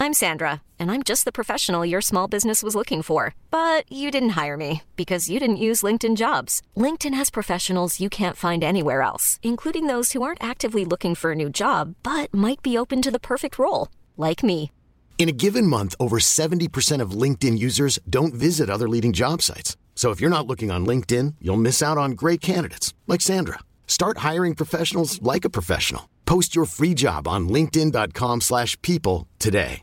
I'm Sandra, and I'm just the professional your small business was looking for. But you didn't hire me because you didn't use LinkedIn Jobs. LinkedIn has professionals you can't find anywhere else, including those who aren't actively looking for a new job, but might be open to the perfect role, like me. In a given month, over 70% of LinkedIn users don't visit other leading job sites. So if you're not looking on LinkedIn, you'll miss out on great candidates like Sandra. Start hiring professionals like a professional. Post your free job on linkedin.com/people today.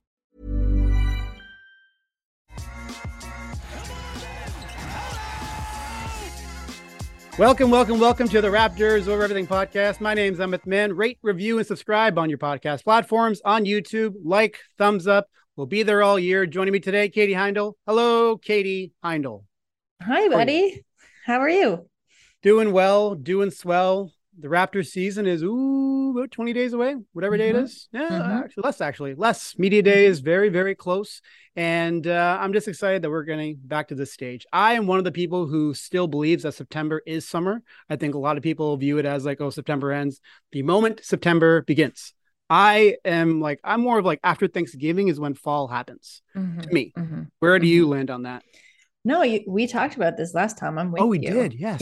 Welcome to the Raptors Over Everything podcast. My name's Amit Min. Rate, review, and subscribe on your podcast platforms, on YouTube. Like, thumbs up. We'll be there all year. Joining me today, Katie Heindl. Hello, Katie Heindl. Hi, buddy. How are you? Doing well, doing swell. The Raptors season is about 20 days away, whatever day it is. Yeah, actually less. Media day is very, very close. And I'm just excited that we're getting back to this stage. I am one of the people who still believes that September is summer. I think a lot of people view it as like, oh, September ends the moment September begins. I'm more of like after Thanksgiving is when fall happens to me. Where do you land on that? No, we talked about this last time. I'm with you. Oh, we did. Yes.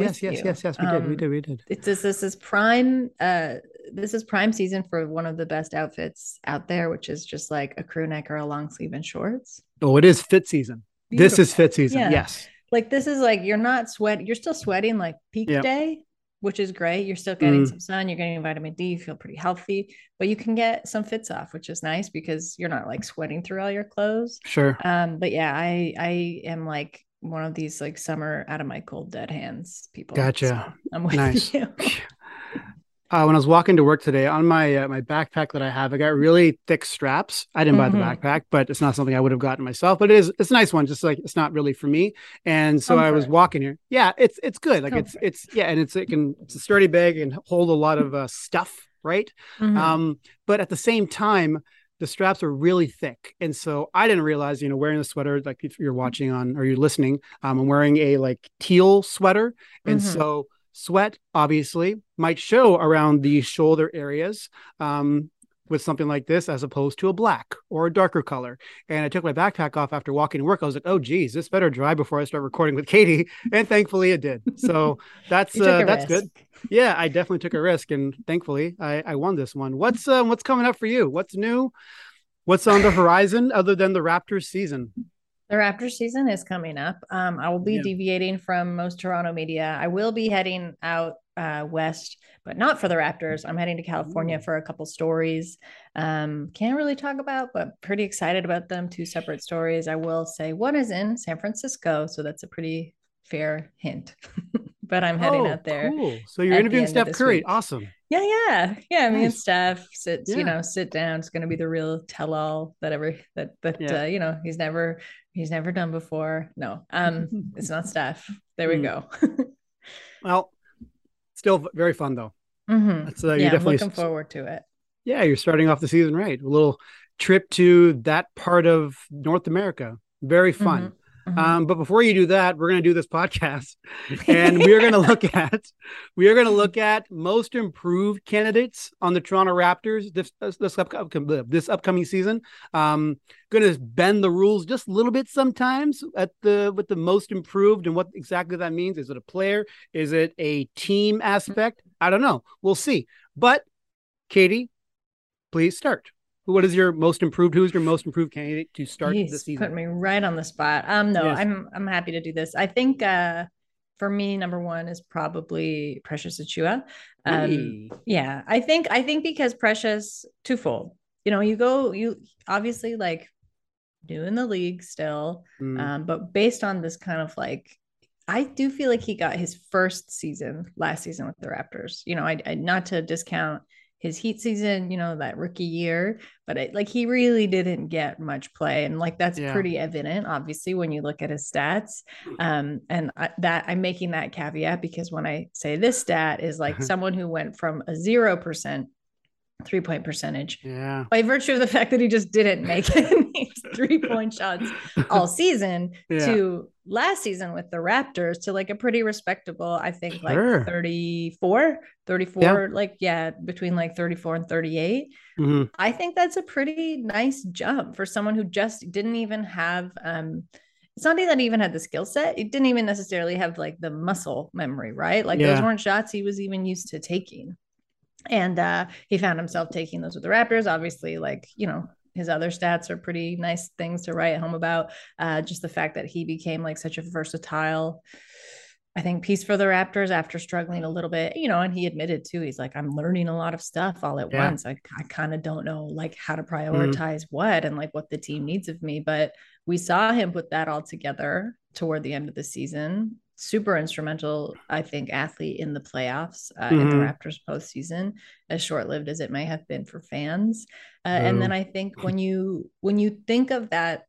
We did. This is prime. This is prime season for one of the best outfits out there, which is just like a crew neck or a long sleeve and shorts. Oh, it is fit season. Beautiful. This is fit season. Yeah. Yes. Like this is like, you're not sweating. You're still sweating like peak day, which is great. You're still getting some sun. You're getting vitamin D. You feel pretty healthy, but you can get some fits off, which is nice because you're not like sweating through all your clothes. Sure. But yeah, I am like one of these like summer out of my cold dead hands people. Gotcha. So I'm with you. When I was walking to work today on my my backpack that I have, I got really thick straps. I didn't buy the backpack, but it's not something I would have gotten myself, but it's a nice one. Just like, it's not really for me. And so I was walking here. Yeah, it's good. Like it's and it's a sturdy bag and hold a lot of stuff. Right. But at the same time, the straps are really thick. And so I didn't realize, wearing a sweater, like if you're watching on, or you're listening, I'm wearing a like teal sweater. And so sweat obviously might show around the shoulder areas with something like this, as opposed to a black or a darker color. And I took my backpack off after walking to work. I was like, oh geez, this better dry before I start recording with Katie. And thankfully it did. So that's good. Yeah, I definitely took a risk, and thankfully I won this one. What's coming up for you? What's new? What's on the horizon other than the Raptors season? The Raptors season is coming up. I will be deviating from most Toronto media. I will be heading out west, but not for the Raptors. I'm heading to California for a couple stories. Can't really talk about, but pretty excited about them. 2 separate stories. I will say one is in San Francisco, so that's a pretty fair hint. But I'm heading out there. Cool. So you're interviewing Steph Curry. Week. Awesome. Yeah. Nice. Me and Steph sit down. It's going to be the real tell-all he's never done before. No, it's not Steph. There we go. Well, still very fun though. You're definitely I'm looking forward to it. Yeah, you're starting off the season right. A little trip to that part of North America. Very fun. But before you do that, we're going to do this podcast, and we are going to look at most improved candidates on the Toronto Raptors this upcoming season. Going to bend the rules just a little bit sometimes with the most improved, and what exactly that means. Is it a player? Is it a team aspect? I don't know. We'll see. But Katie, please start. What is your most improved? Who's your most improved candidate to start this season? Put me right on the spot. Yes. I'm happy to do this. I think for me, number one is probably Precious Achiuwa. Yeah, I think because Precious, twofold. You obviously like new in the league still, but based on this kind of like, I do feel like he got his first season last season with the Raptors. I not to discount his Heat season, that rookie year, but he really didn't get much play. And that's pretty evident, obviously, when you look at his stats. And I'm making that caveat because when I say this stat is someone who went from a 0% 3-point percentage. Yeah. By virtue of the fact that he just didn't make any 3-point shots all season to last season with the Raptors to like a pretty respectable, I think like 34, between like 34 and 38. Mm-hmm. I think that's a pretty nice jump for someone who just didn't even have, it's not that he even had the skill set. He didn't even necessarily have like the muscle memory, right? Like those weren't shots he was even used to taking. And he found himself taking those with the Raptors. Obviously, like, you know, his other stats are pretty nice things to write home about. Just the fact that he became like such a versatile, I think, piece for the Raptors after struggling a little bit, you know, and he admitted too, he's like, I'm learning a lot of stuff all at once. I kind of don't know like how to prioritize what and like what the team needs of me. But we saw him put that all together toward the end of the season. Super instrumental, I think, athlete in the playoffs, in the Raptors postseason, as short-lived as it may have been for fans. And then I think when you think of that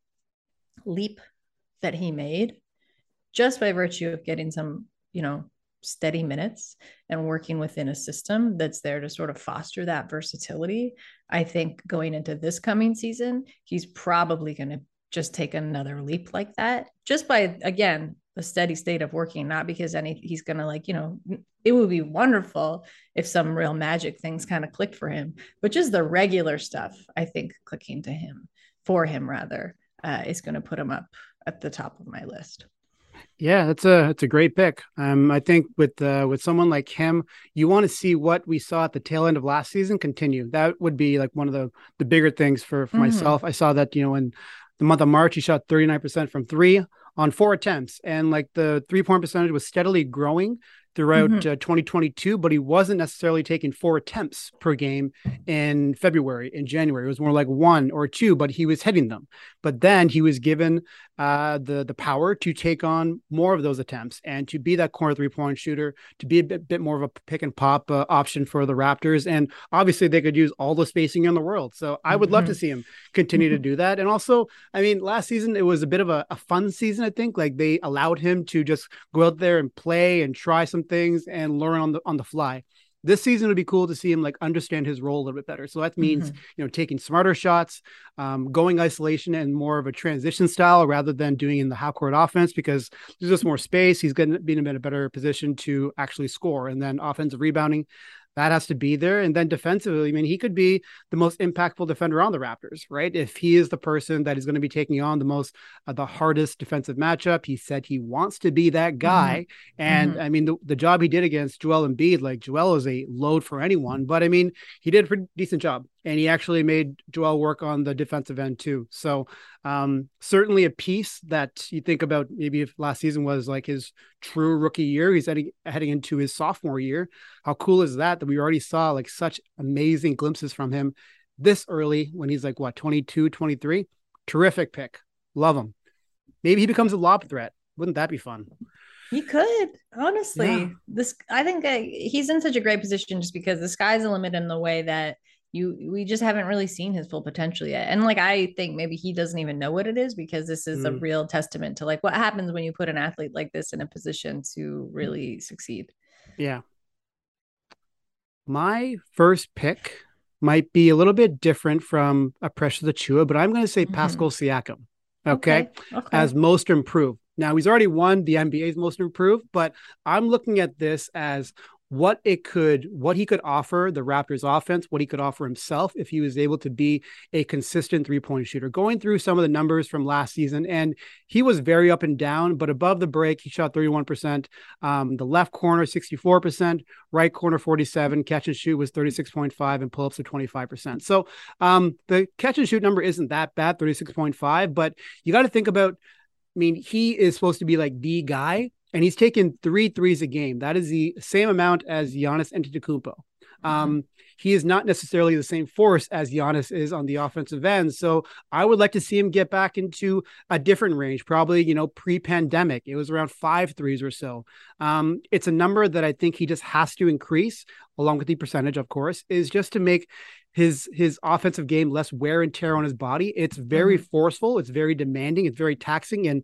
leap that he made, just by virtue of getting some, you know, steady minutes and working within a system that's there to sort of foster that versatility, I think going into this coming season, he's probably going to just take another leap like that, just by, again, a steady state of working, not because he's going to like, you know, it would be wonderful if some real magic things kind of clicked for him, but just the regular stuff, I think clicking to him, for him rather, is going to put him up at the top of my list. Yeah, it's a great pick. I think with someone like him, you want to see what we saw at the tail end of last season continue. That would be like one of the bigger things for myself. I saw that, you know, in the month of March, he shot 39% from three on 4 attempts, and like the 3-point percentage was steadily growing throughout 2022, but he wasn't necessarily taking 4 attempts per game in February. In January, it was more like 1 or 2, but he was hitting them. But then he was given the power to take on more of those attempts and to be that corner 3-point shooter, to be a bit more of a pick and pop option for the Raptors. And obviously they could use all the spacing in the world. So I would love to see him continue to do that. And also, I mean, last season, it was a bit of a fun season, I think. Like they allowed him to just go out there and play and try some things and learn on the fly. This season would be cool to see him like understand his role a little bit better. So that means, you know, taking smarter shots, going isolation and more of a transition style rather than doing in the half court offense, because there's just more space. He's going to be in a better position to actually score. And then offensive rebounding, that has to be there. And then defensively, I mean, he could be the most impactful defender on the Raptors, right? If he is the person that is going to be taking on the hardest defensive matchup, he said he wants to be that guy. And I mean, the job he did against Joel Embiid, like Joel is a load for anyone, but I mean, he did a pretty decent job. And he actually made Joel work on the defensive end too. So certainly a piece that you think about, maybe if last season was like his true rookie year, he's heading into his sophomore year. How cool is that we already saw like such amazing glimpses from him this early when he's like, what, 22, 23? Terrific pick. Love him. Maybe he becomes a lob threat. Wouldn't that be fun? He could, honestly. Yeah. I think he's in such a great position just because the sky's the limit in the way that we just haven't really seen his full potential yet. And like, I think maybe he doesn't even know what it is, because this is a real testament to like what happens when you put an athlete like this in a position to really succeed. Yeah. My first pick might be a little bit different from a Precious Achiuwa, but I'm going to say Pascal Siakam. Okay. As most improved. Now he's already won the NBA's most improved, but I'm looking at this as what he could offer the Raptors offense, what he could offer himself if he was able to be a consistent 3-point shooter. Going through some of the numbers from last season, and he was very up and down, but above the break, he shot 31%, the left corner, 64%, right corner, 47%, catch and shoot was 36.5%, and pull-ups are 25%. So the catch and shoot number isn't that bad, 36.5%, but you got to think about, I mean, he is supposed to be like the guy, and he's taken 3 threes a game. That is the same amount as Giannis Antetokounmpo. He is not necessarily the same force as Giannis is on the offensive end. So I would like to see him get back into a different range, probably, you know, pre-pandemic. It was around 5 threes or so. It's a number that I think he just has to increase, along with the percentage, of course, is just to make his offensive game less wear and tear on his body. It's very forceful. It's very demanding. It's very taxing. And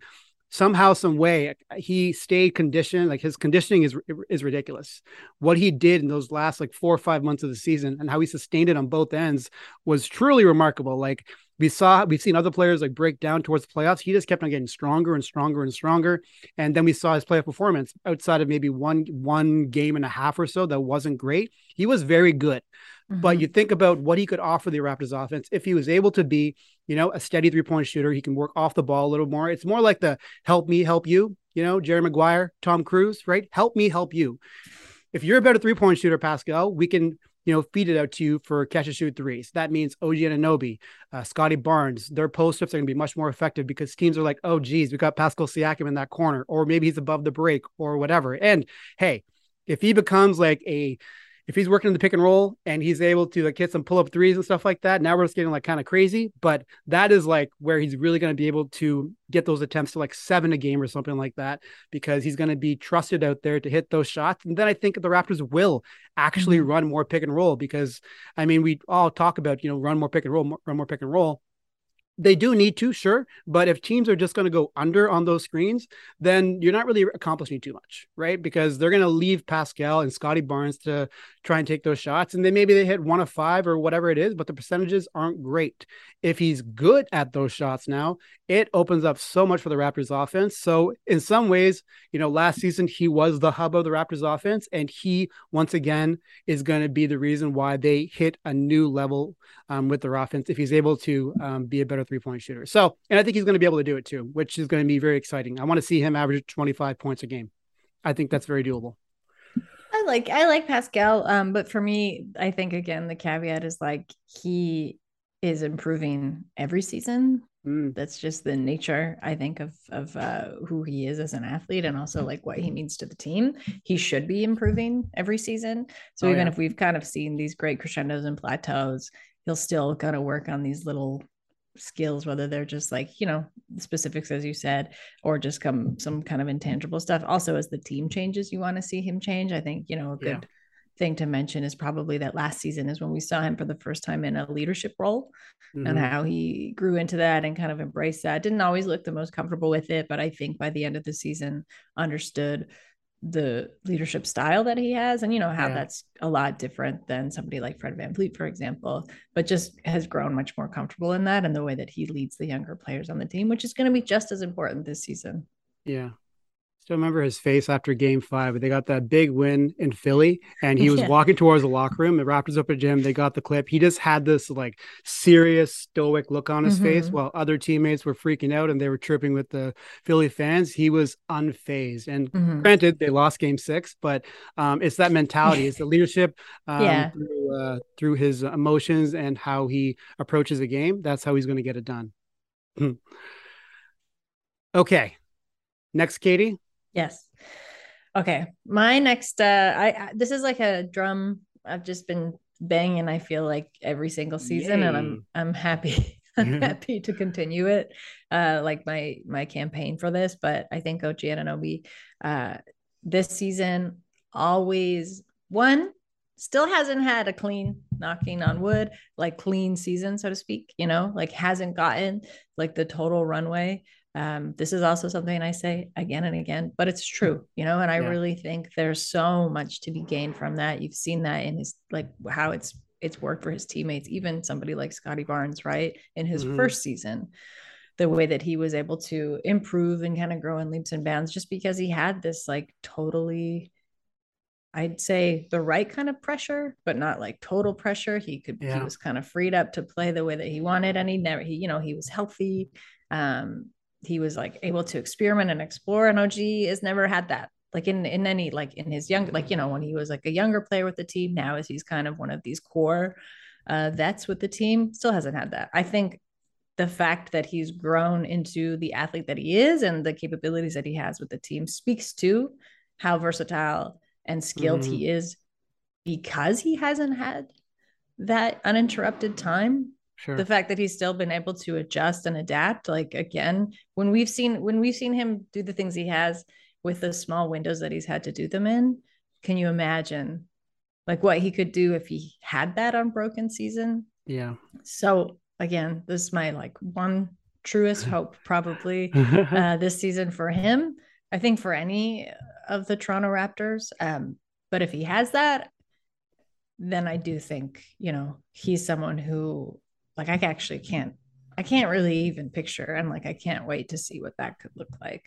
somehow, some way, he stayed conditioned. Like his conditioning is ridiculous. What he did in those last like 4 or 5 months of the season and how he sustained it on both ends was truly remarkable. Like we've seen other players like break down towards the playoffs. He just kept on getting stronger and stronger and stronger. And then we saw his playoff performance outside of maybe one game and a half or so that wasn't great. He was very good. But you think about what he could offer the Raptors offense if he was able to be, a steady 3-point shooter. He can work off the ball a little more. It's more like the help me, help you, Jerry Maguire, Tom Cruise, right? Help me, help you. If you're a better 3-point shooter, Pascal, we can, feed it out to you for catch and shoot threes. That means OG Anunoby, Scotty Barnes, their post-ups are going to be much more effective because teams are like, oh, geez, we got Pascal Siakam in that corner, or maybe he's above the break or whatever. And hey, if he becomes like if he's working in the pick and roll and he's able to like hit some pull up threes and stuff like that, now we're just getting like kind of crazy, but that is like where he's really going to be able to get those attempts to like 7 a game or something like that, because he's going to be trusted out there to hit those shots. And then I think the Raptors will actually run more pick and roll, because I mean, we all talk about, run more pick and roll. They do need to, sure. But if teams are just going to go under on those screens, then you're not really accomplishing too much, right? Because they're going to leave Pascal and Scotty Barnes to try and take those shots. And then maybe they hit 1 of 5 or whatever it is, but the percentages aren't great. If he's good at those shots now, it opens up so much for the Raptors offense. So in some ways, last season, he was the hub of the Raptors offense. And he, once again, is going to be the reason why they hit a new level with their offense if he's able to be a better 3-point shooter. So, and I think he's going to be able to do it too, which is going to be very exciting. I want to see him average 25 points a game. I think that's very doable. I like Pascal. But for me, I think again, the caveat is like he is improving every season. That's just the nature, I think, of who he is as an athlete, and also like what he means to the team. He should be improving every season. So even if we've kind of seen these great crescendos and plateaus, he'll still kind of work on these little skills, whether they're just like, specifics, as you said, or just some kind of intangible stuff. Also, as the team changes, you want to see him change. I think, a good thing to mention is probably that last season is when we saw him for the first time in a leadership role, and how he grew into that and kind of embraced that. Didn't always look the most comfortable with it, but I think by the end of the season understood the leadership style that he has, and how that's a lot different than somebody like Fred VanVleet, for example, but just has grown much more comfortable in that and the way that he leads the younger players on the team, which is going to be just as important this season. Yeah. Still remember his face after game 5. They got that big win in Philly and he was walking towards the locker room. The Raptors up at gym. They got the clip. He just had this like serious stoic look on his face while other teammates were freaking out and they were tripping with the Philly fans. He was unfazed. And granted, they lost game 6, but it's that mentality. It's the leadership through his emotions and how he approaches a game. That's how he's going to get it done. Okay. Next, Katie. Yes. Okay. My next, this is like a drum I've just been banging, I feel like every single season. Yay. And I'm happy. I'm happy to continue it. Like my campaign for this, but I think OG Anunoby, this season always still hasn't had a clean, knocking on wood, like clean season, so to speak, like hasn't gotten like the total runway. This is also something I say again and again, but it's true, and I really think there's so much to be gained from that. You've seen that in his, like how it's worked for his teammates, even somebody like Scotty Barnes, right? In his first season, the way that he was able to improve and kind of grow in leaps and bounds, just because he had this like totally, I'd say the right kind of pressure, but not like total pressure. He was kind of freed up to play the way that he wanted. And he was healthy. He was like able to experiment and explore, and OG has never had that, like in any, like in his young, like, when he was like a younger player with the team. Now as he's kind of one of these core vets with the team, still hasn't had that. I think the fact that he's grown into the athlete that he is and the capabilities that he has with the team speaks to how versatile and skilled he is, because he hasn't had that uninterrupted time. Sure. The fact that he's still been able to adjust and adapt, like again, when we've seen him do the things he has with the small windows that he's had to do them in, can you imagine like what he could do if he had that unbroken season? Yeah. So again, this is my like one truest hope probably this season for him. I think for any of the Toronto Raptors. But if he has that, then I do think, he's someone who like I can't really even picture. And like, I can't wait to see what that could look like.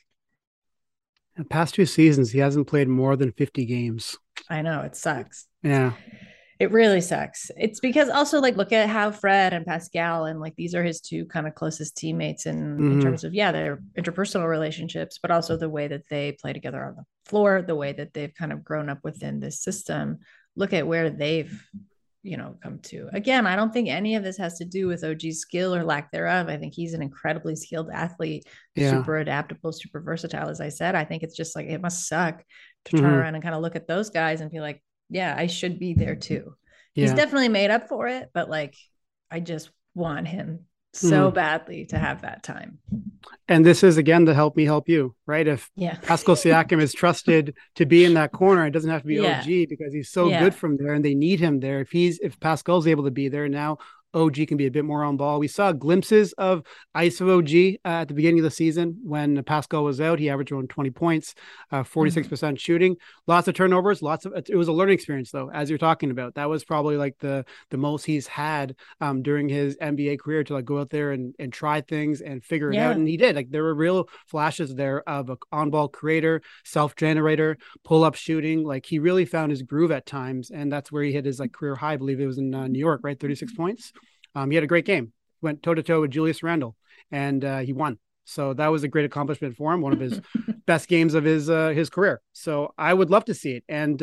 The past 2 seasons, he hasn't played more than 50 games. I know, it sucks. Yeah. It really sucks. It's because also like, look at how Fred and Pascal, and like, these are his two kind of closest teammates in terms of, their interpersonal relationships, but also the way that they play together on the floor, the way that they've kind of grown up within this system. Look at where they've, come to. Again, I don't think any of this has to do with OG's skill or lack thereof. I think he's an incredibly skilled athlete, super adaptable, super versatile. As I said, I think it's just like, it must suck to turn around and kind of look at those guys and be like, yeah, I should be there too. Yeah. He's definitely made up for it, but like, I just want him so badly to have that time. And this is, again, the help me help you, right? If Pascal Siakam is trusted to be in that corner, it doesn't have to be OG because he's so good from there and they need him there. If Pascal's able to be there now, OG can be a bit more on ball. We saw glimpses of ice of OG at the beginning of the season when Pascal was out. He averaged around 20 points, 46% shooting, lots of turnovers, it was a learning experience though, as you're talking about. That was probably like the most he's had during his NBA career to like go out there and try things and figure it out. And he did. Like there were real flashes there of an on-ball creator, self-generator, pull-up shooting. Like he really found his groove at times. And that's where he hit his like career high. I believe it was in New York, right? 36 points. He had a great game, went toe-to-toe with Julius Randle, and he won. So that was a great accomplishment for him, one of his best games of his career. So I would love to see it. And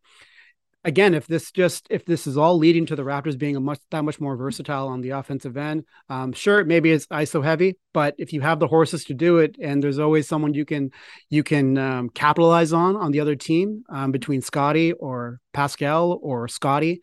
again, if this is all leading to the Raptors being that much more versatile on the offensive end, sure, maybe it's ISO heavy, but if you have the horses to do it, and there's always someone you can capitalize on the other team, between Scotty or Pascal or Scotty,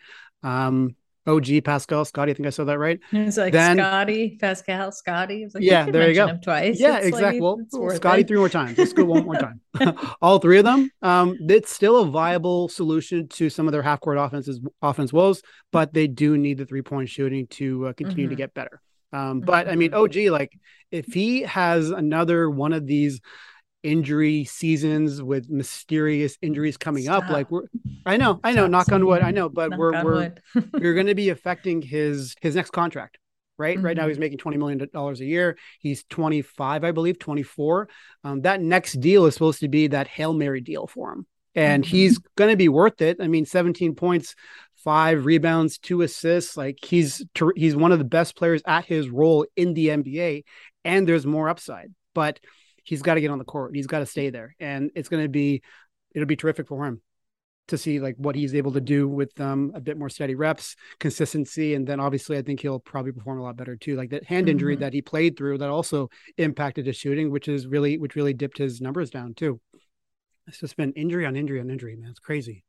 OG, Pascal, Scotty. I think I said that right. It's like Scotty, Pascal, Scotty. It's like, there you go. Him twice. Yeah, it's exactly. Like, well, Scotty 3 more times. Let's go one more time. All 3 of them. It's still a viable solution to some of their half-court offense woes, but they do need the 3-point shooting to continue to get better. But I mean, OG, like if he has another one of these injury seasons with mysterious injuries coming up, like I know, knock on wood, I know, but we're going to be affecting his next contract, right? Right now he's making $20 million a year. He's 25, I believe, 24. That next deal is supposed to be that Hail Mary deal for him. And he's going to be worth it. I mean, 17 points, 5 rebounds, 2 assists. Like he's one of the best players at his role in the NBA, and there's more upside, but he's got to get on the court. He's got to stay there. And it'll be terrific for him to see like what he's able to do with a bit more steady reps, consistency. And then obviously I think he'll probably perform a lot better too. Like that hand injury that he played through that also impacted his shooting, which really dipped his numbers down too. It's just been injury on injury on injury, man. It's crazy.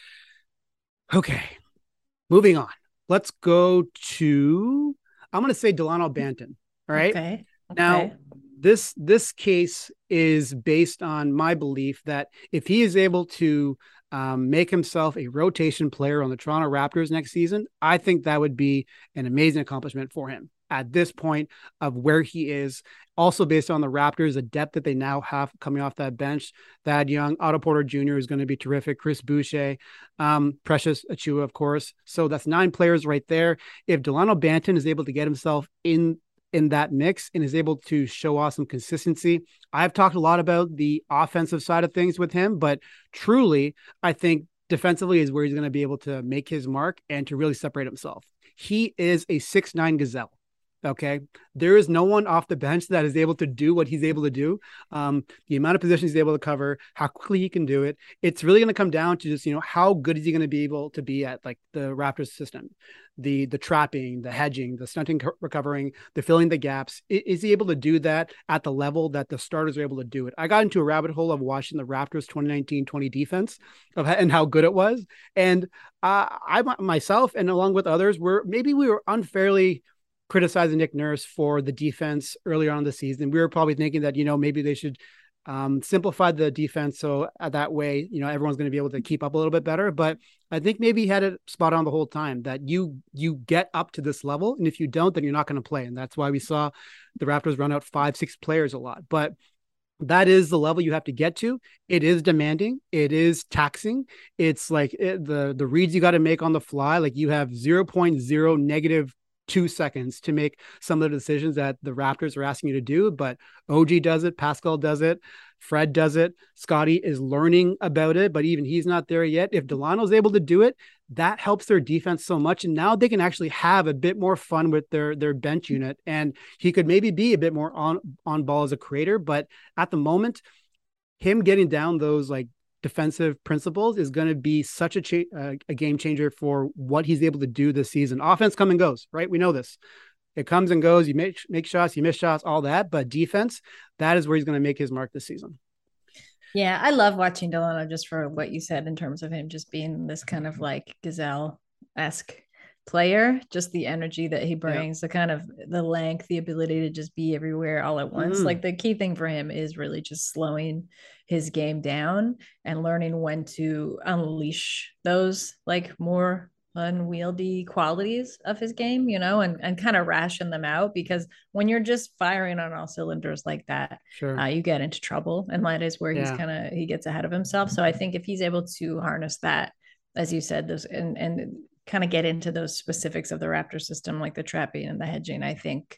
Okay. Moving on. Let's go to, I'm going to say Delano Banton. All right. Okay. Now, this case is based on my belief that if he is able to make himself a rotation player on the Toronto Raptors next season, I think that would be an amazing accomplishment for him at this point of where he is. Also based on the Raptors, the depth that they now have coming off that bench, Thad Young, Otto Porter Jr. is going to be terrific. Chris Boucher, Precious Achiuwa, of course. So that's 9 players right there. If Delano Banton is able to get himself in that mix and is able to show off some consistency. I've talked a lot about the offensive side of things with him, but truly, I think defensively is where he's going to be able to make his mark and to really separate himself. He is a 6'9" gazelle. Okay. There is no one off the bench that is able to do what he's able to do. The amount of positions he's able to cover, how quickly he can do it. It's really going to come down to just, how good is he going to be able to be at like the Raptors system, the trapping, the hedging, the stunting, recovering, the filling the gaps. Is he able to do that at the level that the starters are able to do it? I got into a rabbit hole of watching the Raptors 2019-20 defense and how good it was. And I myself, and along with others, we were unfairly criticizing Nick Nurse for the defense earlier on in the season. We were probably thinking that, maybe they should simplify the defense. So that way, everyone's going to be able to keep up a little bit better. But I think maybe he had it spot on the whole time that you get up to this level. And if you don't, then you're not going to play. And that's why we saw the Raptors run out 5-6 players a lot. But that is the level you have to get to. It is demanding. It is taxing. It's like the reads you got to make on the fly. Like you have 0.0 negative 2 seconds to make some of the decisions that the Raptors are asking you to do. But OG does it. Pascal does it. Fred does it. Scotty is learning about it, but even he's not there yet. If Delano's able to do it, that helps their defense so much. And now they can actually have a bit more fun with their bench unit. And he could maybe be a bit more on ball as a creator. But at the moment, him getting down those like defensive principles is going to be such a game changer for what he's able to do this season. Offense comes and goes, right? We know this. It comes and goes. You make shots, you miss shots, all that. But defense, that is where he's going to make his mark this season. Yeah, I love watching Delano just for what you said in terms of him just being this kind of like Gazelle-esque player, just the energy that he brings, the kind of the length, the ability to just be everywhere all at once. Like the key thing for him is really just slowing his game down and learning when to unleash those like more unwieldy qualities of his game, and kind of ration them out, because when you're just firing on all cylinders like that, you get into trouble, and that is where he gets ahead of himself. So I think if he's able to harness that, as you said, those and kind of get into those specifics of the Raptor system, like the trapping and the hedging, I think,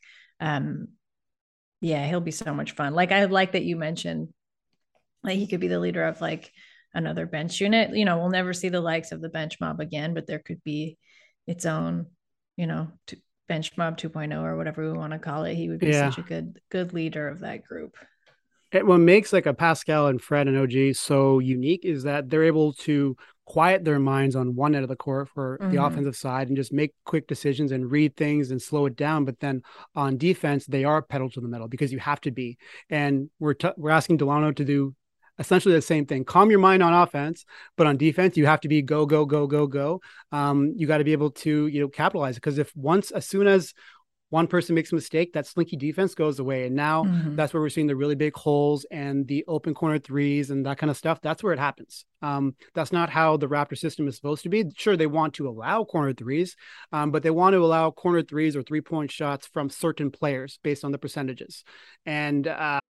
he'll be so much fun. Like I like that you mentioned, like he could be the leader of like another bench unit. We'll never see the likes of the bench mob again, but there could be its own, bench mob 2.0 or whatever we want to call it. He would be such a good leader of that group. What makes like a Pascal and Fred and OG so unique is that they're able to quiet their minds on one end of the court for the offensive side and just make quick decisions and read things and slow it down. But then on defense, they are pedal to the metal because you have to be. And we're asking Delano to do essentially the same thing. Calm your mind on offense, but on defense, you have to be go, go, go, go, go. You got to be able to, capitalize, because as soon as one person makes a mistake, that slinky defense goes away. And now that's where we're seeing the really big holes and the open corner threes and that kind of stuff. That's where it happens. That's not how the Raptor system is supposed to be. Sure, they want to allow corner threes, but they want to allow corner threes or 3-point shots from certain players based on the percentages. And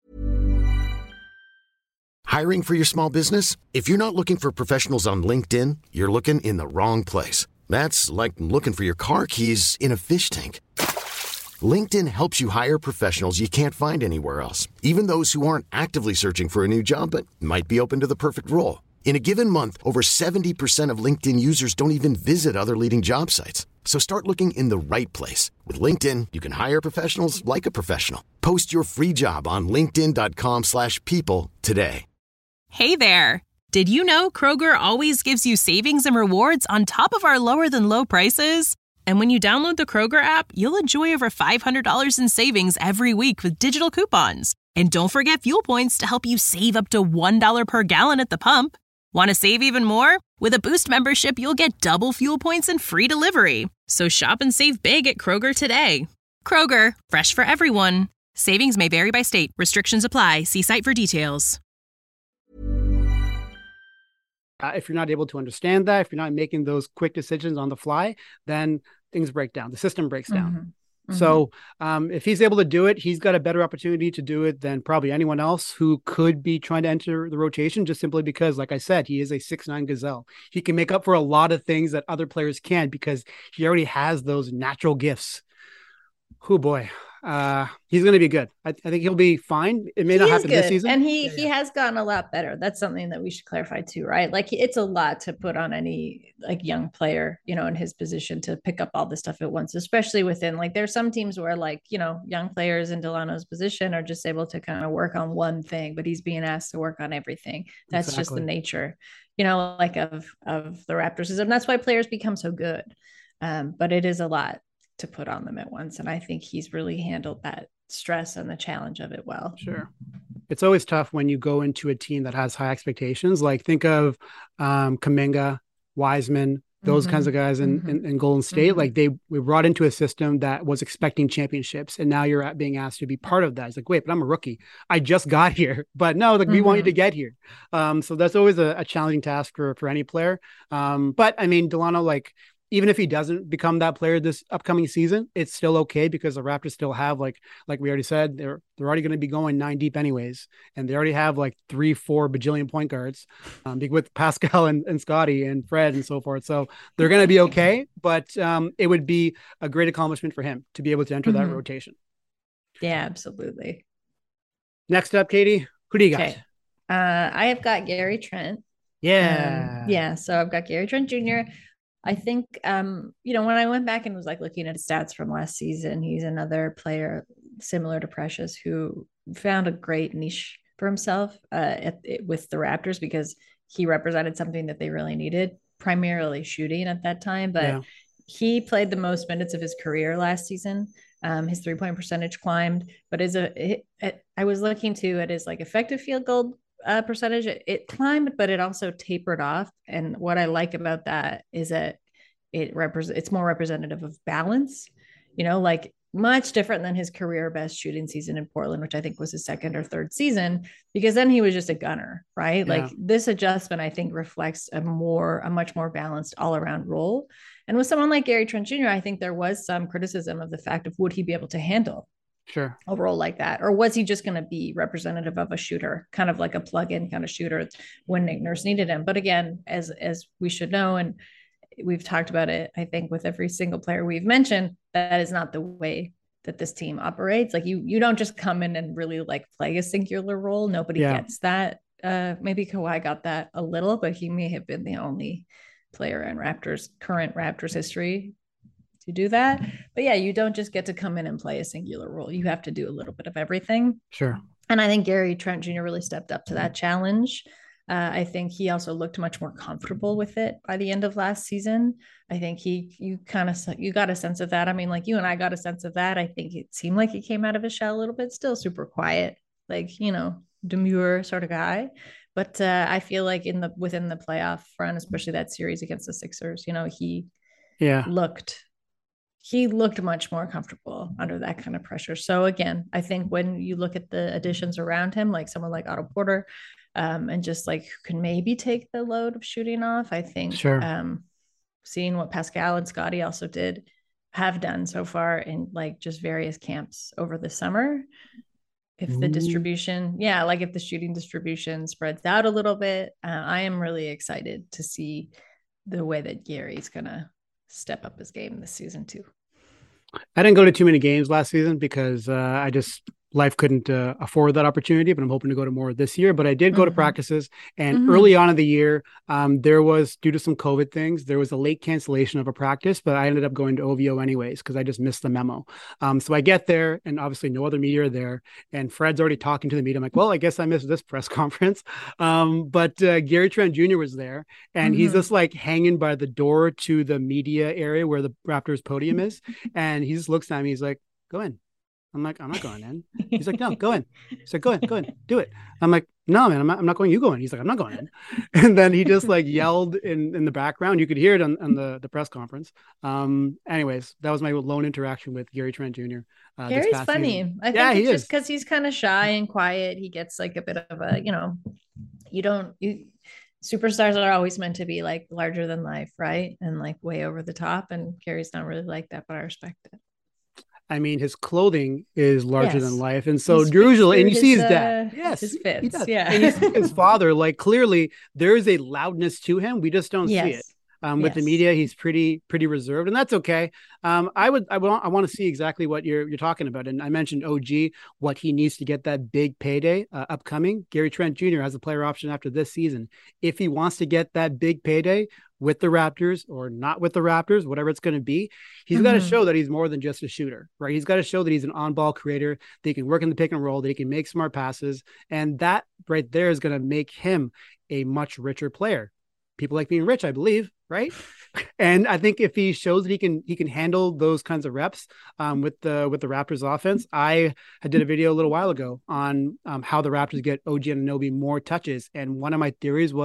hiring for your small business? If you're not looking for professionals on LinkedIn, you're looking in the wrong place. That's like looking for your car keys in a fish tank. LinkedIn helps you hire professionals you can't find anywhere else, even those who aren't actively searching for a new job but might be open to the perfect role. In a given month, over 70% of LinkedIn users don't even visit other leading job sites. So start looking in the right place. With LinkedIn, you can hire professionals like a professional. Post your free job on linkedin.com/people today. Hey there. Did you know Kroger always gives you savings and rewards on top of our lower than low prices? And when you download the Kroger app, you'll enjoy over $500 in savings every week with digital coupons. And don't forget fuel points to help you save up to $1 per gallon at the pump. Want to save even more? With a Boost membership, you'll get double fuel points and free delivery. So shop and save big at Kroger today. Kroger, fresh for everyone. Savings may vary by state. Restrictions apply. See site for details. If you're not able to understand that, if you're not making those quick decisions on the fly, then things break down. The system breaks down. So if he's able to do it, he's got a better opportunity to do it than probably anyone else who could be trying to enter the rotation, just simply because, like I said, he is a 6'9" Gazelle. He can make up for a lot of things that other players can't because he already has those natural gifts. Oh boy. He's going to be good. I think he'll be fine. It may not happen this season. And he has gotten a lot better. That's something that we should clarify too, right? Like it's a lot to put on any like young player, in his position to pick up all this stuff at once, especially within like, there's some teams where like, young players in Delano's position are just able to kind of work on one thing, but he's being asked to work on everything. That's just the nature, like of the Raptor system. That's why players become so good. But it is a lot to put on them at once. And I think he's really handled that stress and the challenge of it well. Sure. It's always tough when you go into a team that has high expectations. Like think of Kuminga, Wiseman, those kinds of guys in Golden State. Like we brought into a system that was expecting championships, and now you're being asked to be part of that. It's like, wait, but I'm a rookie. I just got here, but no, like we want you to get here. So that's always a challenging task for any player. But I mean, Delano, like, even if he doesn't become that player this upcoming season, it's still okay because the Raptors still have like we already said, they're already going to be going 9 deep anyways, and they already have like 3-4 bajillion point guards with Pascal and Scotty and Fred and so forth. So they're going to be okay, but it would be a great accomplishment for him to be able to enter that rotation. Yeah, absolutely. Next up, Katie, who do you got? Okay. I have got Gary Trent. Yeah. So I've got Gary Trent Jr. I think, when I went back and was like looking at his stats from last season, he's another player similar to Precious who found a great niche for himself with the Raptors because he represented something that they really needed, primarily shooting at that time. But he played the most minutes of his career last season. His 3-point percentage climbed, but I was looking too at his like effective field goal percentage. It climbed, but it also tapered off. And what I like about that is that it's more representative of balance, like much different than his career best shooting season in Portland, which I think was his second or third season, because then he was just a gunner, right? Yeah. Like this adjustment, I think reflects a much more balanced all around role. And with someone like Gary Trent Jr., I think there was some criticism of the fact of would he be able to handle a role like that? Or was he just going to be representative of a shooter, kind of like a plug-in kind of shooter when Nick Nurse needed him? But again, as we should know, and we've talked about it, I think with every single player we've mentioned, that is not the way that this team operates. Like you don't just come in and really like play a singular role. Nobody gets that. Maybe Kawhi got that a little, but he may have been the only player in current Raptors history to do that. But yeah, you don't just get to come in and play a singular role. You have to do a little bit of everything. Sure. And I think Gary Trent Jr. really stepped up to that challenge. I think he also looked much more comfortable with it by the end of last season. I think you got a sense of that. I mean, like you and I got a sense of that. I think it seemed like he came out of his shell a little bit, still super quiet, like, demure sort of guy. But I feel like within the playoff run, especially that series against the Sixers, he looked much more comfortable under that kind of pressure. So again, I think when you look at the additions around him, like someone like Otto Porter, and just like who can maybe take the load of shooting off, I think seeing what Pascal and Scotty also have done so far in like just various camps over the summer. If the distribution, if the shooting distribution spreads out a little bit, I am really excited to see the way that Gary's going to step up his game this season too. I didn't go to too many games last season because life couldn't afford that opportunity, but I'm hoping to go to more this year. But I did go to practices, and early on in the year, there was, due to some COVID things, there was a late cancellation of a practice, but I ended up going to OVO anyways because I just missed the memo. So I get there, and obviously no other media are there, and Fred's already talking to the media. I'm like, well, I guess I missed this press conference. But Gary Trent Jr. was there, and he's just like hanging by the door to the media area where the Raptors podium is, and he just looks at me. He's like, "Go in." I'm like, "I'm not going in." He's like, "No, go in." He's like, go in, do it. I'm like, "No, man, I'm not going. You go in." He's like, "I'm not going in." And then he just like yelled in the background. You could hear it on the press conference. Anyways, that was my lone interaction with Gary Trent Jr. Gary's funny. Season. I think it's just because he's kind of shy and quiet. He gets like a bit of a, superstars are always meant to be like larger than life, right? And like way over the top. And Gary's not really like that, but I respect it. I mean, his clothing is larger than life. And so usually, and you see his dad. Yes. His fits. He does. Yeah. And his father, like clearly there is a loudness to him. We just don't see it. With the media, he's pretty reserved, and that's okay. I want to see exactly what you're talking about. And I mentioned OG, what he needs to get that big payday upcoming. Gary Trent Jr. has a player option after this season. If he wants to get that big payday with the Raptors or not with the Raptors, whatever it's going to be, he's got to show that he's more than just a shooter, right? He's got to show that he's an on-ball creator, that he can work in the pick and roll, that he can make smart passes. And that right there is going to make him a much richer player. People like being rich, I believe, right? And I think if he shows that he can handle those kinds of reps with the Raptors offense. I did a video a little while ago on how the Raptors get OG Anunoby more touches, and one of my theories was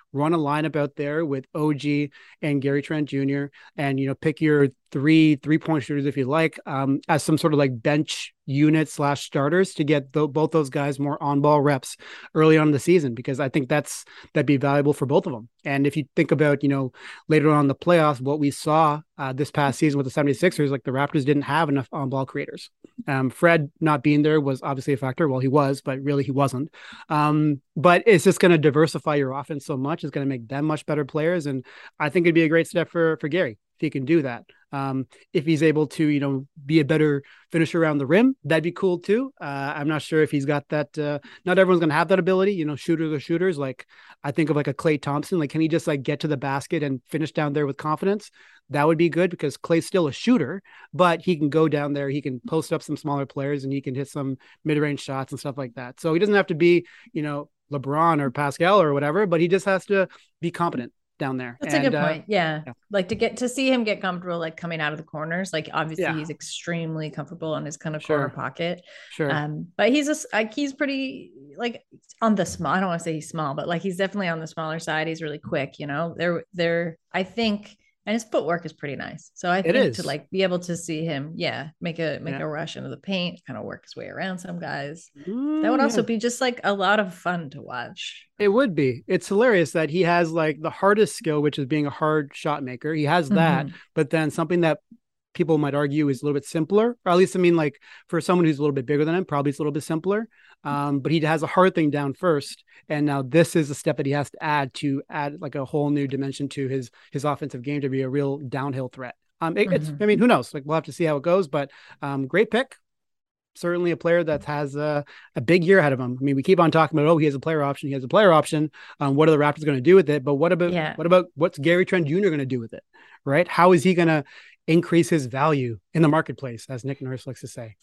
run a lineup out there with OG and Gary Trent Jr. and, pick your three-point shooters if you like, as some sort of like bench unit / starters to get both those guys more on-ball reps early on in the season, because I think that'd be valuable for both of them. And if you think about, later on in the playoffs, what we saw this past season with the 76ers, like the Raptors didn't have enough on-ball creators. Fred not being there was obviously a factor. Well, he was, but really he wasn't. But it's just going to diversify your offense so much. It's going to make them much better players. And I think it'd be a great step for Gary if he can do that. If he's able to, be a better finisher around the rim, that'd be cool too. I'm not sure if he's got that. Not everyone's going to have that ability. Shooters are shooters. Like I think of like a Klay Thompson. Like, can he just like get to the basket and finish down there with confidence? That would be good, because Klay's still a shooter, but he can go down there. He can post up some smaller players and he can hit some mid-range shots and stuff like that. So he doesn't have to be, LeBron or Pascal or whatever, but he just has to be competent down there. That's a good point. Yeah. Like to see him get comfortable, like coming out of the corners, like obviously he's extremely comfortable in his kind of corner pocket. Sure. But he's pretty like on the small, I don't want to say he's small, but like he's definitely on the smaller side. He's really quick, I think, and his footwork is pretty nice. So I think to like be able to see him, make a rush into the paint, kind of work his way around some guys. That would also be just like a lot of fun to watch. It would be. It's hilarious that he has like the hardest skill, which is being a hard shot maker. He has that, but then something that people might argue is a little bit simpler, or at least, like for someone who's a little bit bigger than him, probably it's a little bit simpler. But he has a hard thing down first. And now this is a step that he has to add like a whole new dimension to his offensive game to be a real downhill threat. It's, who knows? Like, we'll have to see how it goes, but great pick. Certainly a player that has a big year ahead of him. We keep on talking about, he has a player option. He has a player option. What are the Raptors going to do with it? But what about what's Gary Trent Jr. going to do with it? Right? How is he going to increase his value in the marketplace, as Nick Nurse likes to say?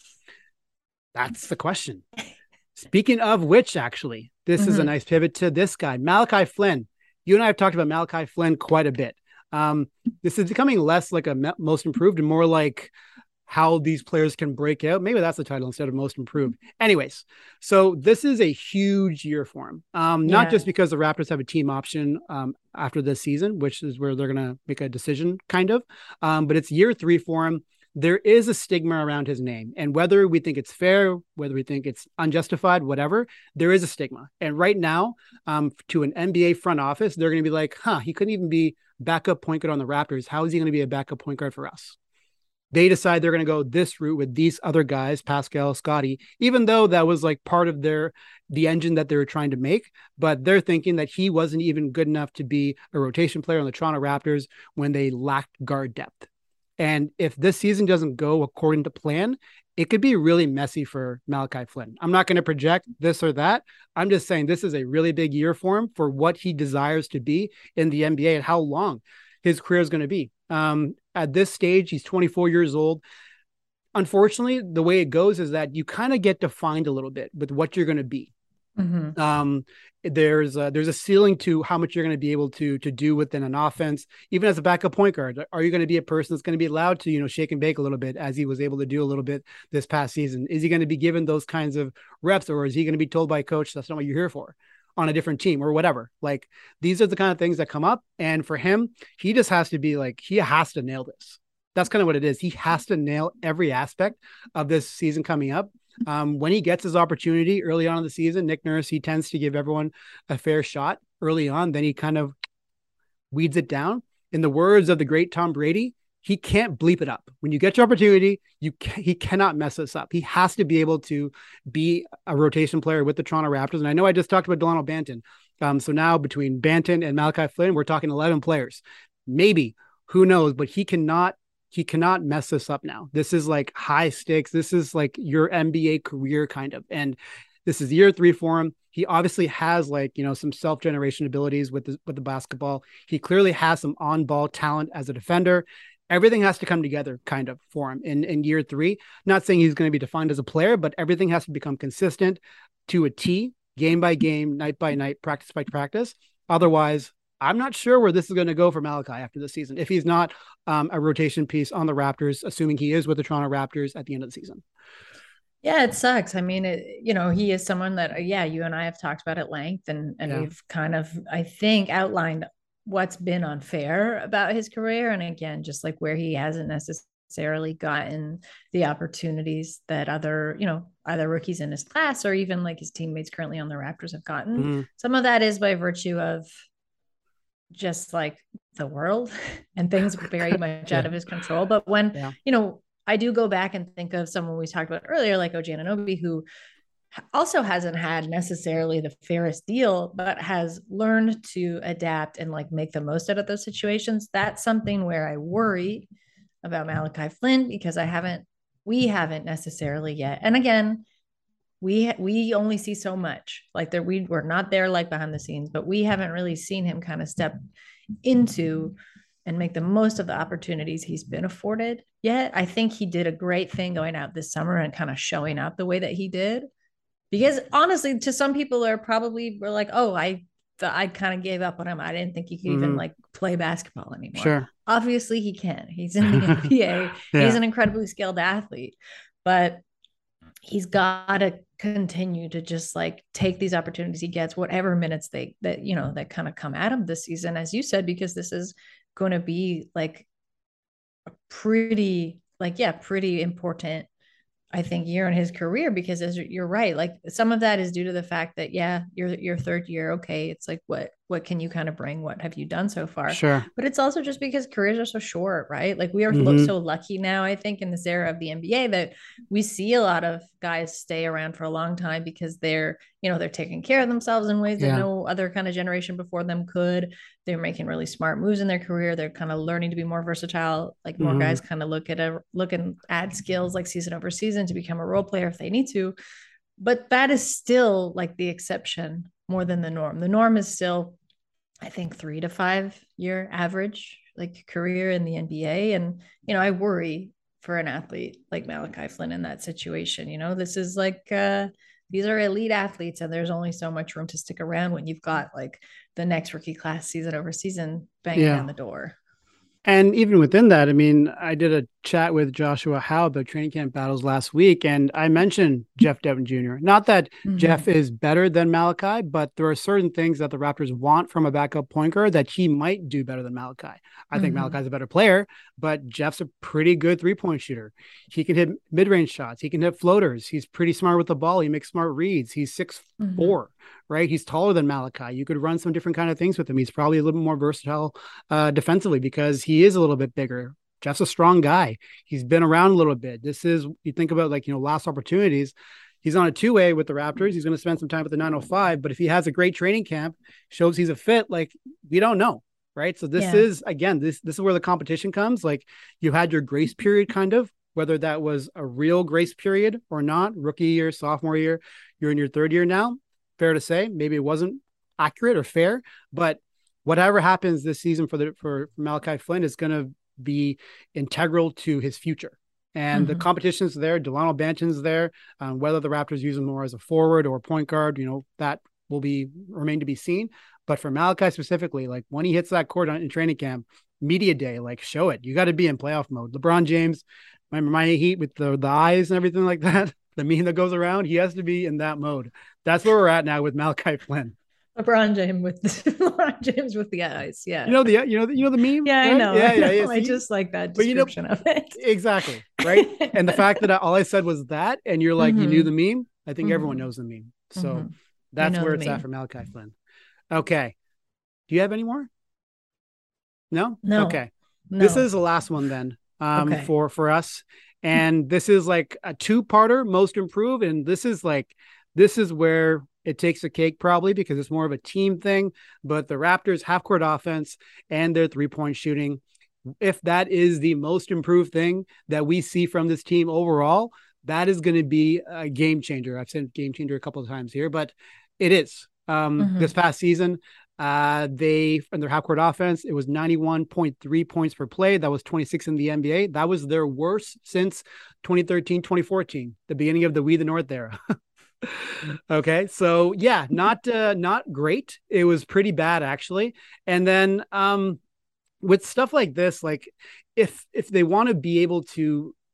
That's the question. Speaking of which, actually, this is a nice pivot to this guy, Malachi Flynn. You and I have talked about Malachi Flynn quite a bit. This is becoming less like a most improved and more like how these players can break out. Maybe that's the title instead of most improved. Anyways, so this is a huge year for him. Not just because the Raptors have a team option after this season, which is where they're going to make a decision kind of, but it's year 3 for him. There is a stigma around his name, and whether we think it's fair, whether we think it's unjustified, whatever, there is a stigma. And right now, to an NBA front office, they're going to be like, he couldn't even be backup point guard on the Raptors. How is he going to be a backup point guard for us? They decide they're going to go this route with these other guys, Pascal, Scotty, even though that was like part of the engine that they were trying to make. But they're thinking that he wasn't even good enough to be a rotation player on the Toronto Raptors when they lacked guard depth. And if this season doesn't go according to plan, it could be really messy for Malachi Flynn. I'm not going to project this or that. I'm just saying this is a really big year for him for what he desires to be in the NBA and how long his career is going to be. At this stage, he's 24 years old. Unfortunately, the way it goes is that you kind of get defined a little bit with what you're going to be. There's a ceiling to how much you're going to be able to do within an offense, even as a backup point guard. Are you going to be a person that's going to be allowed to, shake and bake a little bit, as he was able to do a little bit this past season? Is he going to be given those kinds of reps, or is he going to be told by a coach that's not what you're here for on a different team or whatever? Like, these are the kind of things that come up. And for him, he just has to be like, he has to nail this. That's kind of what it is. He has to nail every aspect of this season coming up. When he gets his opportunity early on in the season, Nick Nurse, he tends to give everyone a fair shot early on. Then he kind of weeds it down. In the words of the great Tom Brady, he can't bleep it up. When you get your opportunity, he cannot mess this up. He has to be able to be a rotation player with the Toronto Raptors. And I know I just talked about Delano Banton. So now between Banton and Malachi Flynn, we're talking 11 players. Maybe, who knows, but he cannot mess this up now. This is like high stakes. This is like your NBA career kind of. And this is year 3 for him. He obviously has some self-generation abilities with the basketball. He clearly has some on-ball talent as a defender. Everything has to come together kind of for him in year 3. Not saying he's going to be defined as a player, but everything has to become consistent to a T, game by game, night by night, practice by practice. Otherwise, I'm not sure where this is going to go for Malachi after the season, if he's not a rotation piece on the Raptors, assuming he is with the Toronto Raptors at the end of the season. Yeah, it sucks. I mean, he is someone that, yeah, you and I have talked about at length, and we've kind of, I think, outlined what's been unfair about his career. And again, just like where he hasn't necessarily gotten the opportunities that other, either rookies in his class or even like his teammates currently on the Raptors have gotten. Mm-hmm. Some of that is by virtue of just like the world and things very much out of his control. But when, I do go back and think of someone we talked about earlier, like OG Anunoby, who also hasn't had necessarily the fairest deal, but has learned to adapt and like make the most out of those situations. That's something where I worry about Malachi Flynn, because we haven't necessarily yet. And again, we only see so much. Like we're not there like behind the scenes, but we haven't really seen him kind of step into and make the most of the opportunities he's been afforded yet. I think he did a great thing going out this summer and kind of showing up the way that he did. Because honestly, to some people were like, oh, I kind of gave up on him. I didn't think he could even like play basketball anymore. Sure. Obviously he can. He's in the NBA. He's an incredibly skilled athlete, but he's got to continue to just like take these opportunities he gets, whatever minutes that kind of come at him this season, as you said, because this is going to be like a pretty important, I think, year in his career, because as you're right, like some of that is due to the fact that, your third year. Okay. It's like, what can you kind of bring? What have you done so far? Sure. But it's also just because careers are so short, right? Like we are so lucky now, I think, in this era of the NBA, that we see a lot of guys stay around for a long time because they're taking care of themselves in ways that no other kind of generation before them could. They're making really smart moves in their career. They're kind of learning to be more versatile. Like more guys kind of look and add skills like season over season to become a role player if they need to. But that is still like the exception more than the norm. The norm is still, I think, 3 to 5 year average like career in the NBA. And, I worry for an athlete like Malachi Flynn in that situation. This is like, these are elite athletes, and there's only so much room to stick around when you've got like the next rookie class season over season banging down the door. And even within that, I mean, I did a chat with Joshua Howe about training camp battles last week, and I mentioned Jeff Devin Jr. Not that Jeff is better than Malachi, but there are certain things that the Raptors want from a backup point guard that he might do better than Malachi. I think Malachi's a better player, but Jeff's a pretty good three-point shooter. He can hit mid-range shots. He can hit floaters. He's pretty smart with the ball. He makes smart reads. He's 6'4", right? He's taller than Malachi. You could run some different kind of things with him. He's probably a little more versatile defensively because he is a little bit bigger. Jeff's a strong guy. He's been around a little bit. You think about last opportunities. He's on a two-way with the Raptors. He's going to spend some time with the 905, but if he has a great training camp, shows he's a fit, like we don't know. Right. So this is, again, this is where the competition comes. Like you had your grace period, kind of, whether that was a real grace period or not, rookie year, sophomore year, you're in your third year now. Fair to say, maybe it wasn't accurate or fair, but whatever happens this season for Malachi Flynn is going to be integral to his future. And the competition's there. Delano Banton's there. Whether the Raptors use him more as a forward or point guard, that will remain to be seen. But for Malachi specifically, like when he hits that court in training camp, media day, like show it. You got to be in playoff mode. LeBron James, remember Miami Heat with the eyes and everything like that, the meme that goes around, he has to be in that mode. That's where we're at now with Malachi Flynn. LeBron James with the eyes. Yeah. You know the meme? Yeah, right? I know. Yeah. I just like that description of it. Exactly. Right. And the fact that all I said was that, and you're like, you knew the meme. I think everyone knows the meme. So that's where it's at for Malachi Flynn. Okay. Do you have any more? No? Okay. No. This is the last one then for us. And this is like a two-parter, most improved. And this is where it takes a cake probably because it's more of a team thing. But the Raptors half-court offense and their three-point shooting, if that is the most improved thing that we see from this team overall, that is going to be a game changer. I've said game changer a couple of times here, but it is. This past season, in their half-court offense, it was 91.3 points per play. That was 26 in the NBA. That was their worst since 2013, 2014, the beginning of the We the North era. Okay. So yeah, not great. It was pretty bad actually. And then with stuff like this, like if they want to be able to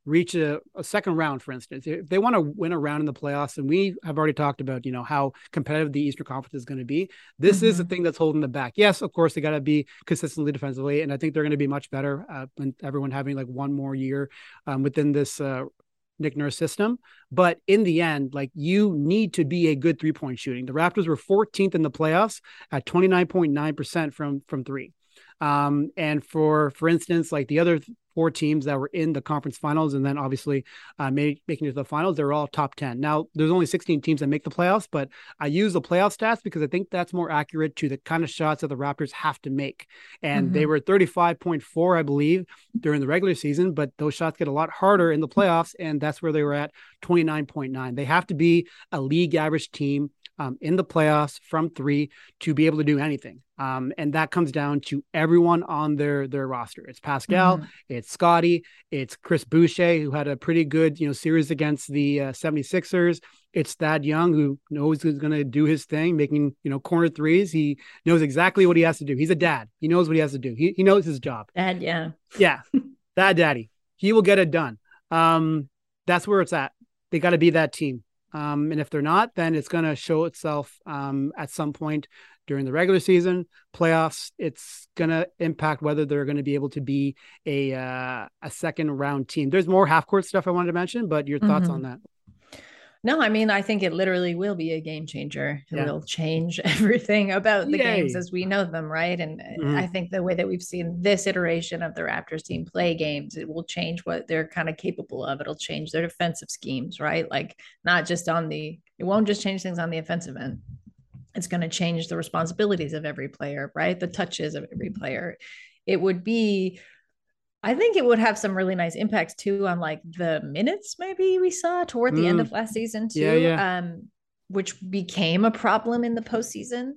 reach a second round, for instance, if they want to win a round in the playoffs, and we have already talked about, how competitive the Eastern Conference is going to be, this is the thing that's holding them back. Yes, of course, they got to be consistently defensively, and I think they're going to be much better when everyone having like one more year within this Nick Nurse system. But in the end, like, you need to be a good 3-point shooting. The Raptors were 14th in the playoffs at 29.9% from three. And for instance, like the other 4 teams that were in the conference finals and then obviously making it to the finals, they're all top 10. Now, there's only 16 teams that make the playoffs, but I use the playoff stats because I think that's more accurate to the kind of shots that the Raptors have to make. And they were 35.4, I believe, during the regular season, but those shots get a lot harder in the playoffs, and that's where they were at 29.9. They have to be a league average team in the playoffs from 3 to be able to do anything. And that comes down to everyone on their roster. It's Pascal, it's Scotty, it's Chris Boucher, who had a pretty good, series against the 76ers. It's Thad Young, who knows he's going to do his thing, making, corner threes. He knows exactly what he has to do. He's a dad. He knows what he has to do. He knows his job. Dad, yeah. Yeah. That daddy. He will get it done. That's where it's at. They got to be that team. And if they're not, then it's going to show itself at some point during the regular season, playoffs. It's going to impact whether they're going to be able to be a second round team. There's more half court stuff I wanted to mention, but your thoughts on that? No, I mean, I think it literally will be a game changer. It will change everything about the games as we know them, right? And I think the way that we've seen this iteration of the Raptors team play games, it will change what they're kind of capable of. It'll change their defensive schemes, right? Like, not just it won't just change things on the offensive end. It's going to change the responsibilities of every player, right? The touches of every player. I think it would have some really nice impacts too on like the minutes maybe we saw toward the end of last season too, which became a problem in the postseason.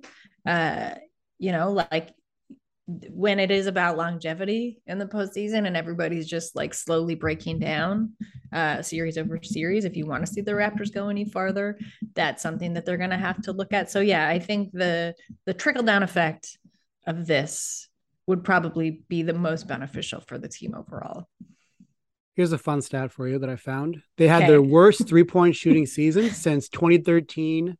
Like when it is about longevity in the postseason and everybody's just like slowly breaking down series over series. If you want to see the Raptors go any farther, that's something that they're going to have to look at. So yeah, I think the trickle down effect of this would probably be the most beneficial for the team overall. Here's a fun stat for you that I found. They had their worst 3-point shooting season since 2012,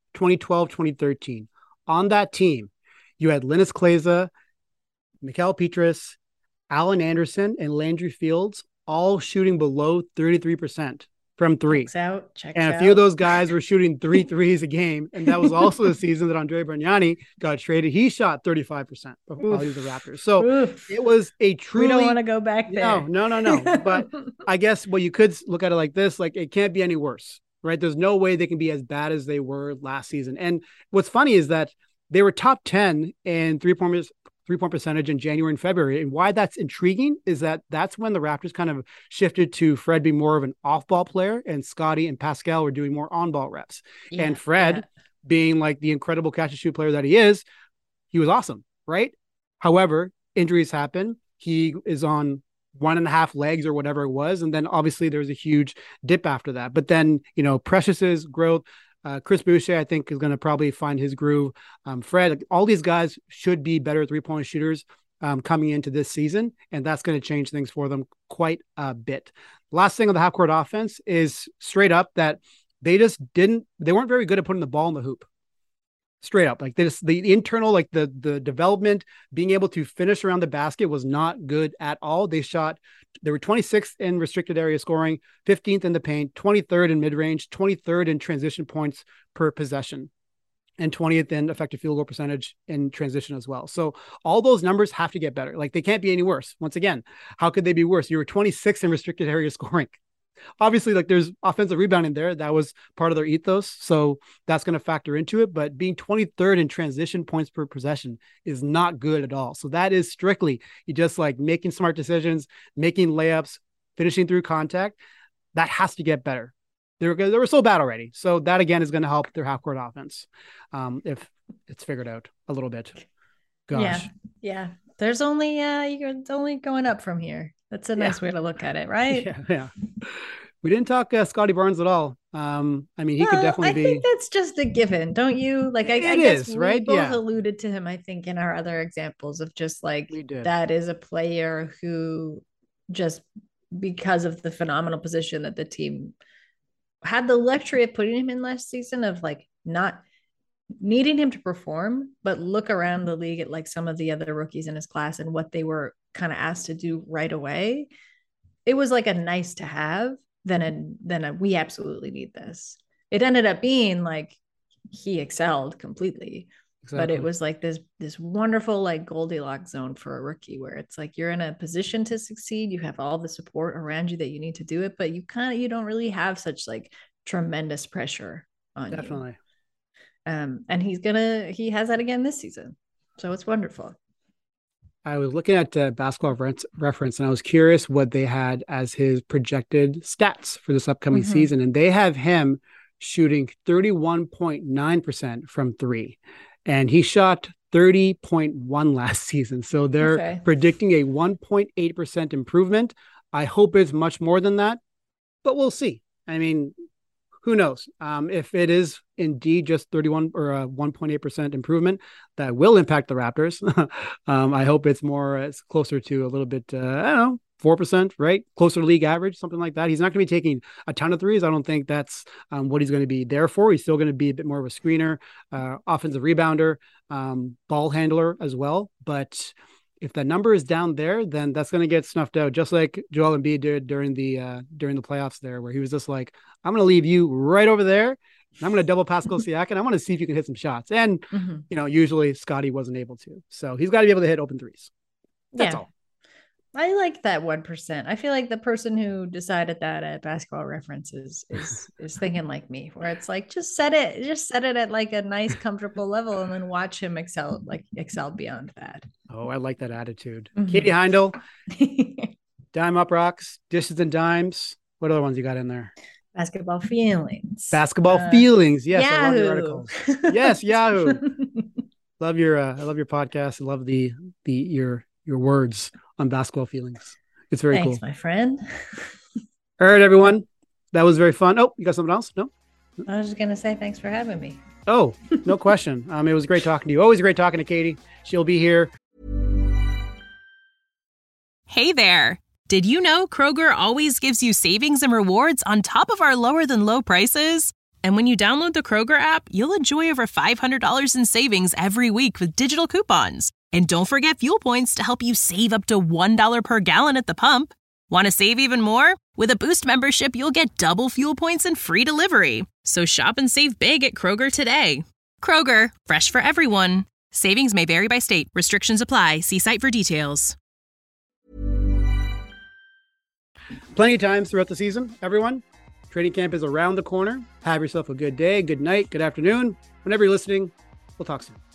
2013. On that team, you had Linus Kleza, Mikael Petras, Alan Anderson, and Landry Fields all shooting below 33% from 3. Checks out. A few of those guys were shooting 3 threes a game. And that was also the season that Andre Bargnani got traded. He shot 35% while he was the Raptors. So it was a truly... We don't want to go back there. No. But I guess you could look at it like this, like it can't be any worse, right? There's no way they can be as bad as they were last season. And what's funny is that they were top 10 in three-point percentage in January and February. And why that's intriguing is that that's when the Raptors kind of shifted to Fred being more of an off-ball player and Scotty and Pascal were doing more on-ball reps. And Fred being like the incredible catch-and-shoot player that he is, he was awesome, right? However, injuries happen. He is on 1.5 legs or whatever it was. And then obviously there's a huge dip after that. But then, Precious's growth, Chris Boucher, I think, is going to probably find his groove. Fred, all these guys should be better 3-point shooters coming into this season, and that's going to change things for them quite a bit. Last thing on the half-court offense is straight up that they weren't very good at putting the ball in the hoop. Straight up, like this, the internal, like the development, being able to finish around the basket was not good at all. They were 26th in restricted area scoring, 15th in the paint, 23rd in mid-range, 23rd in transition points per possession, and 20th in effective field goal percentage in transition as well. So all those numbers have to get better. Like they can't be any worse. Once again, how could they be worse? You were 26th in restricted area scoring. Obviously, like there's offensive rebounding there. That was part of their ethos. So that's going to factor into it. But being 23rd in transition points per possession is not good at all. So that is strictly, you just like making smart decisions, making layups, finishing through contact. That has to get better. They were so bad already. So that again is going to help their half court offense. If it's figured out a little bit. Gosh. Yeah. There's only, it's only going up from here. That's a nice way to look at it, right? Yeah. We didn't talk Scotty Barnes at all. I mean, he could definitely be. I think that's just a given, don't you? Like, I guess we both alluded to him, I think, in our other examples of just like, that is a player who just because of the phenomenal position that the team had the luxury of putting him in last season, of like not needing him to perform, but look around the league at like some of the other rookies in his class and what they were kind of asked to do right away. It was like a nice to have than we absolutely need this. It ended up being like he excelled completely. Exactly. But it was like this wonderful like Goldilocks zone for a rookie, where it's like you're in a position to succeed. You have all the support around you that you need to do it, but you don't really have such like tremendous pressure on you. Definitely. And he has that again this season. So it's wonderful. I was looking at Basketball Reference, and I was curious what they had as his projected stats for this upcoming season. And they have him shooting 31.9% from three. And he shot 30.1 last season. So they're predicting a 1.8% improvement. I hope it's much more than that, but we'll see. I mean, who knows? If it is indeed just 31 or a 1.8% improvement, that will impact the Raptors. I hope it's closer to a little bit, 4%, right? Closer to league average, something like that. He's not going to be taking a ton of threes. I don't think that's what he's going to be there for. He's still going to be a bit more of a screener, offensive rebounder, ball handler as well. But if that number is down there, then that's going to get snuffed out, just like Joel Embiid did during the playoffs there, where he was just like, I'm going to leave you right over there. And I'm going to double Pascal Siakam. I want to see if you can hit some shots. And, usually Scottie wasn't able to. So he's got to be able to hit open threes. That's all. I like that 1%. I feel like the person who decided that at Basketball Reference is thinking like me, where it's like, just set it at like a nice, comfortable level, and then watch him excel beyond that. Oh, I like that attitude. Katie Heindel, Dime Up Rocks, Dishes and Dimes. What other ones you got in there? Basketball Feelings. Feelings. Yes, Yahoo. I love your articles. Yes, Yahoo. I love your podcast. I love your words on Basketball Feelings. It's very cool. Thanks, my friend. All right, everyone. That was very fun. Oh, you got something else? No? I was just going to say thanks for having me. Oh, no question. It was great talking to you. Always great talking to Katie. She'll be here. Hey there. Did you know Kroger always gives you savings and rewards on top of our lower than low prices? And when you download the Kroger app, you'll enjoy over $500 in savings every week with digital coupons. And don't forget fuel points to help you save up to $1 per gallon at the pump. Want to save even more? With a Boost membership, you'll get double fuel points and free delivery. So shop and save big at Kroger today. Kroger, fresh for everyone. Savings may vary by state. Restrictions apply. See site for details. Plenty of times throughout the season, everyone. Training camp is around the corner. Have yourself a good day, good night, good afternoon. Whenever you're listening, we'll talk soon.